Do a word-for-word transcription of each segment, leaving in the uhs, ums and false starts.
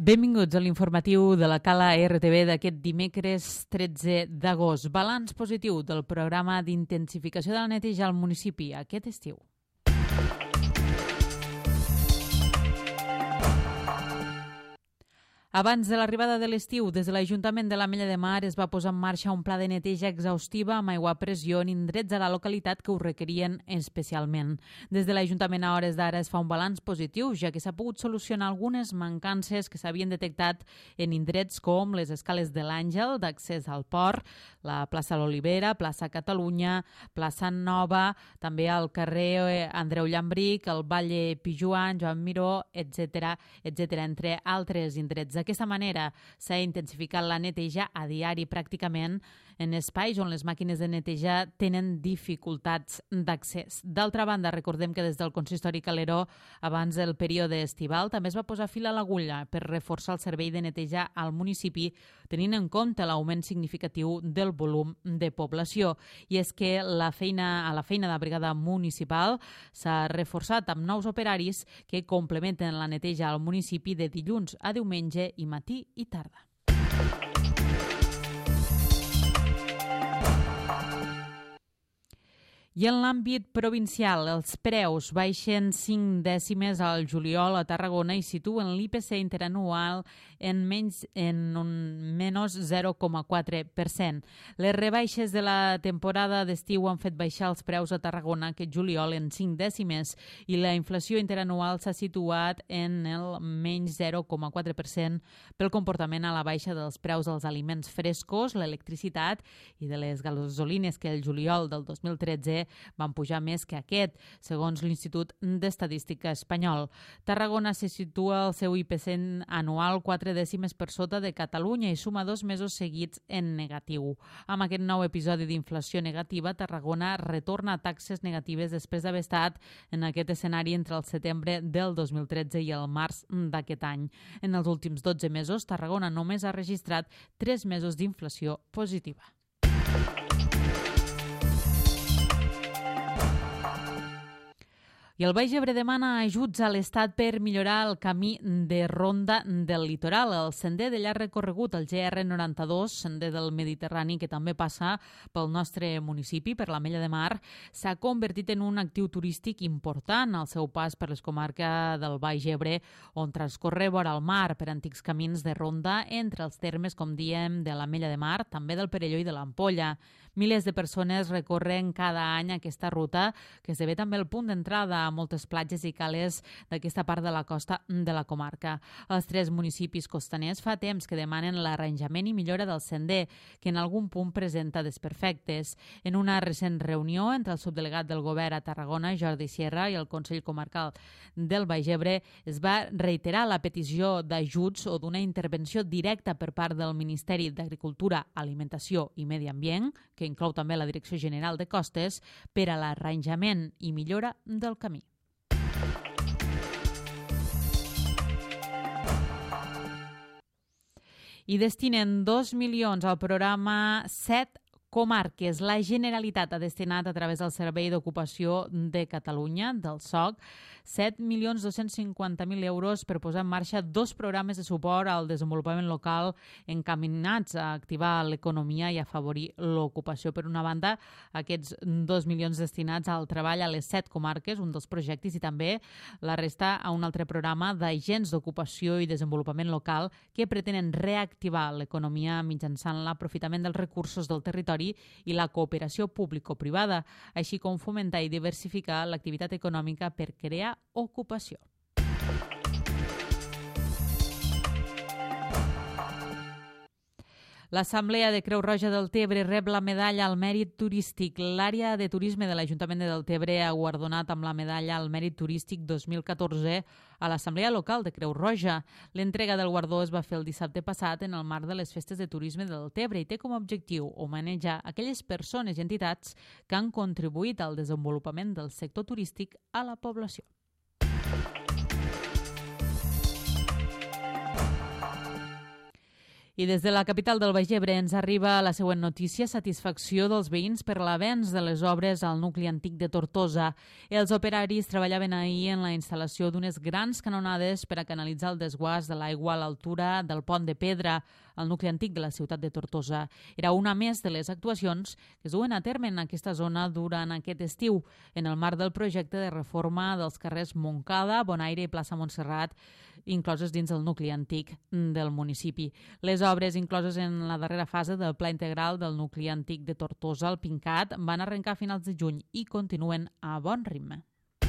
Benvinguts a l'informatiu de la Cala R T V d'aquest dimecres tretze d'agost. Balanç positiu del programa d'intensificació de la neteja al municipi aquest estiu. Abans de l'arribada de l'estiu, des de l'Ajuntament de l'Ametlla de Mar es va posar en marxa un pla de neteja exhaustiva amb aigua a pressió en indrets a la localitat que ho requerien especialment. Des de l'Ajuntament a hores d'ara es fa un balanç positiu, ja que s'ha pogut solucionar algunes mancances que s'havien detectat en indrets com les escales de l'Àngel d'accés al port, la plaça l'Olivera, plaça Catalunya, plaça Nova, també al carrer Andreu Llambric, el Valle Pijuan, Joan Miró, etcètera, etcètera, entre altres indrets. D'aquesta manera s'ha intensificat la neteja a diari pràcticament en espais on les màquines de neteja tenen dificultats d'accés. D'altra banda, recordem que des del Consistori Calero, abans del període estival, també es va posar fil a l'agulla per reforçar el servei de neteja al municipi, tenint en compte l'augment significatiu del volum de població. I és que la feina, a la feina de brigada municipal s'ha reforçat amb nous operaris que complementen la neteja al municipi de dilluns a diumenge i matí i tarda. I en l'àmbit provincial, els preus baixen cinc dècimes al juliol a Tarragona i situen l'I P C interanual en menys en un menys zero coma quatre per cent. Les rebaixes de la temporada d'estiu han fet baixar els preus a Tarragona aquest juliol en cinc dècimes i la inflació interanual s'ha situat en el menys zero coma quatre per cent pel comportament a la baixa dels preus dels aliments frescos, l'electricitat i de les gasolines que el juliol del dos mil tretze van pujar més que aquest, segons l'Institut d'Estadística espanyol. Tarragona se situa al seu I P C anual quatre dècimes per sota de Catalunya i suma dos mesos seguits en negatiu. Amb aquest nou episodi d'inflació negativa, Tarragona retorna a taxes negatives després d'haver estat en aquest escenari entre el setembre del dos mil tretze i el març d'aquest any. En els últims dotze mesos, Tarragona només ha registrat tres mesos d'inflació positiva. I el Baix Ebre demana ajuts a l'Estat per millorar el camí de ronda del litoral. El sender de llarg recorregut, el G R noranta-dos, sender del Mediterrani, que també passa pel nostre municipi, per l'Ametlla de Mar, s'ha convertit en un actiu turístic important al seu pas per les comarques del Baix Ebre, on transcorre vora el mar per antics camins de ronda entre els termes, com diem, de l'Ametlla de Mar, també del Perelló i de l'Ampolla. Milers de persones recorren cada any aquesta ruta, que esdevé també el punt d'entrada a moltes platges i cales d'aquesta part de la costa de la comarca. Els tres municipis costaners fa temps que demanen l'arranjament i millora del sender, que en algun punt presenta desperfectes. En una recent reunió entre el subdelegat del govern a Tarragona, Jordi Sierra, i el Consell Comarcal del Baix Ebre, es va reiterar la petició d'ajuts o d'una intervenció directa per part del Ministeri d'Agricultura, Alimentació i Medi Ambient, que inclou també la Direcció General de Costes, per a l'arranjament i millora del camí. I destinen dos milions al programa set comarques. La Generalitat ha destinat a través del Servei d'Ocupació de Catalunya, del S O C, set milions dos-cents cinquanta mil euros per posar en marxa dos programes de suport al desenvolupament local encaminats a activar l'economia i afavorir l'ocupació. Per una banda, aquests dos milions destinats al treball a les set comarques, un dels projectes, i també la resta a un altre programa d'agents d'ocupació i desenvolupament local que pretenen reactivar l'economia mitjançant l'aprofitament dels recursos del territori i la cooperació público-privada, així com fomentar i diversificar l'activitat econòmica per crear ocupació. L'Assemblea de Creu Roja del Tebre rep la medalla al mèrit turístic. L'àrea de turisme de l'Ajuntament de Deltebre ha guardonat amb la medalla al mèrit turístic dos mil catorze a l'Assemblea Local de Creu Roja. L'entrega del guardó es va fer el dissabte passat en el marc de les festes de turisme de Deltebre i té com a objectiu homenatjar aquelles persones i entitats que han contribuït al desenvolupament del sector turístic a la població. I des de la capital del Baix Ebre ens arriba la següent notícia: satisfacció dels veïns per l'avenç de les obres al nucli antic de Tortosa. Els operaris treballaven ahir en la instal·lació d'unes grans canonades per a canalitzar el desguàs de l'aigua a l'altura del Pont de Pedra, al nucli antic de la ciutat de Tortosa. Era una més de les actuacions que es duen a terme en aquesta zona durant aquest estiu, en el marc del projecte de reforma dels carrers Montcada, Bonaire i Plaça Montserrat, incloses dins el nucli antic del municipi. Les obres incloses en la darrera fase del pla integral del nucli antic de Tortosa, el Pincat, van arrencar a finals de juny i continuen a bon ritme.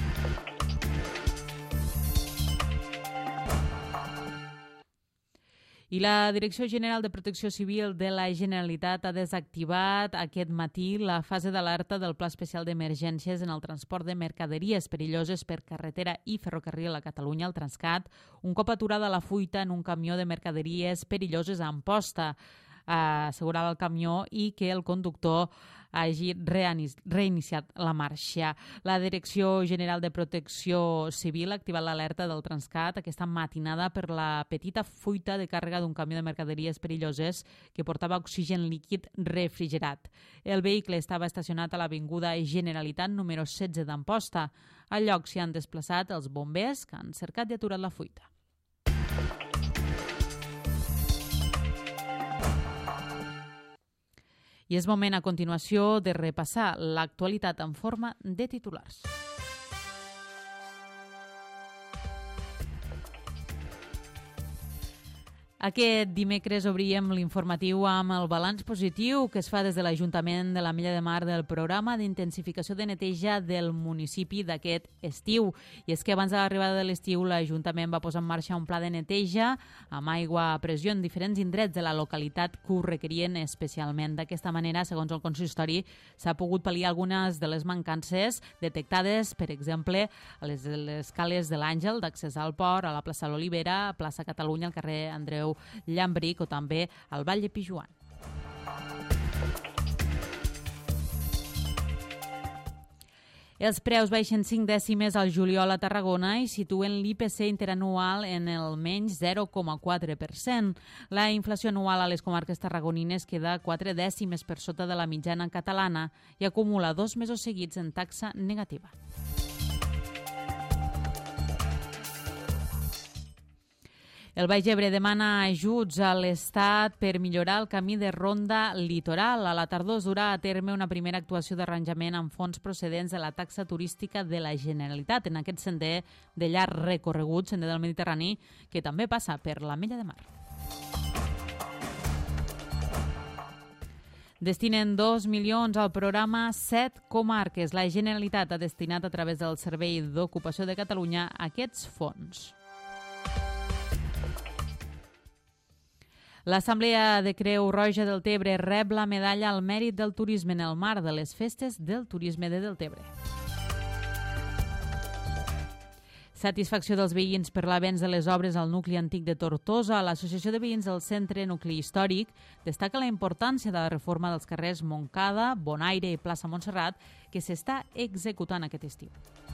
I la Direcció General de Protecció Civil de la Generalitat ha desactivat aquest matí la fase d'alerta del Pla Especial d'Emergències en el transport de mercaderies perilloses per carretera i ferrocarril a Catalunya, el Transcat, un cop aturada la fuita en un camió de mercaderies perilloses a Amposta. Assegurava el camió i que el conductor hagi reiniciat la marxa. La Direcció General de Protecció Civil ha activat l'alerta del Transcat aquesta matinada per la petita fuita de càrrega d'un camió de mercaderies perilloses que portava oxigen líquid refrigerat. El vehicle estava estacionat a l'Avinguda Generalitat número setze d'Amposta. Al lloc s'hi han desplaçat els bombers que han cercat i aturat la fuita. I és moment a continuació de repassar l'actualitat en forma de titulars. Aquest dimecres obríem l'informatiu amb el balanç positiu que es fa des de l'Ajuntament de l'Ametlla de Mar del programa d'intensificació de neteja del municipi d'aquest estiu. I és que abans de l'arribada de l'estiu l'Ajuntament va posar en marxa un pla de neteja amb aigua a pressió en diferents indrets de la localitat que ho requerien especialment. D'aquesta manera, segons el consistori, s'ha pogut pal·liar algunes de les mancances detectades, per exemple, a les, les cales de l'Àngel, d'accés al port, a la plaça l'Olivera, a plaça Catalunya, al carrer Andreu Llambric o també al Vall de Pijuan. Els preus baixen cinc dècimes al juliol a Tarragona i situen l'I P C interanual en el menys zero coma quatre per cent. La inflació anual a les comarques tarragonines queda quatre dècimes per sota de la mitjana catalana i acumula dos mesos seguits en taxa negativa. El Baix Ebre demana ajuts a l'Estat per millorar el camí de ronda litoral. A la tardor es durà a terme una primera actuació d'arranjament amb fons procedents de la taxa turística de la Generalitat en aquest sender de llarg recorregut, sender del Mediterrani, que també passa per l'Ametlla de Mar. Destinen dos milions al programa Set Comarques. La Generalitat ha destinat a través del Servei d'Ocupació de Catalunya aquests fons. L'Assemblea de Creu Roja del Tebre rep la medalla al mèrit del turisme en el marc de les festes del turisme de Deltebre. Satisfacció dels veïns per l'avenç de les obres al nucli antic de Tortosa. L'Associació de Veïns del Centre Nucli Històric destaca la importància de la reforma dels carrers Montcada, Bonaire i Plaça Montserrat que s'està executant aquest estiu.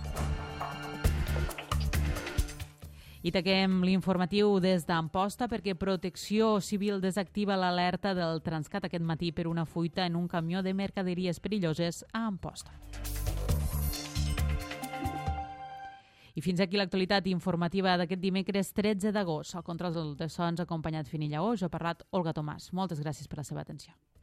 I taquem l'informatiu des d'Amposta perquè Protecció Civil desactiva l'alerta del Transcat aquest matí per una fuita en un camió de mercaderies perilloses a Amposta. I fins aquí l'actualitat informativa d'aquest dimecres tretze d'agost. Al control de sons acompanyat Fini Lleó, jo ha parlat Olga Tomàs. Moltes gràcies per la seva atenció.